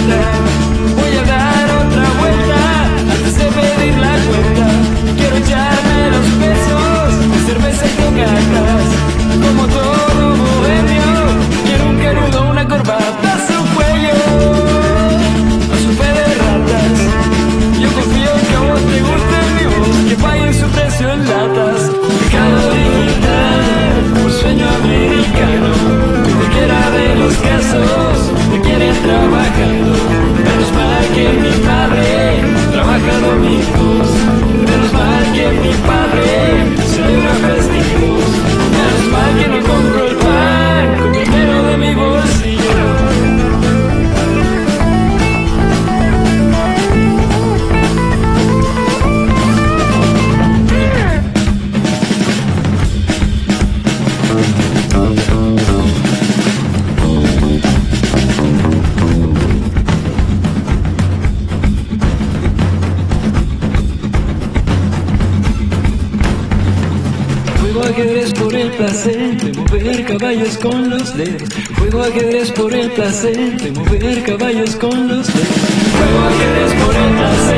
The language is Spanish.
vuelta. Voy a dar otra vuelta antes de pedir la cuenta. Quiero echarme los besos de cerveza y cocatas. Como todo bohemio, quiero un canudo, una corbata a su cuello, a su fe de ratas. Yo confío que a vos te guste mi voz, que paguen su precio en latas. Mercado digital, un sueño americano. Cualquiera de los casos me quieren trabajando. Menos mal que mi padre trabaja domingos. Menos mal que mi padre celebra festivos. Menos mal que no compro el pan con dinero de mi bolsillo. Juego ajedrez por el placer de mover caballos con los dedos. Juego ajedrez por el placer de mover caballos con los dedos. Juego ajedrez por el placer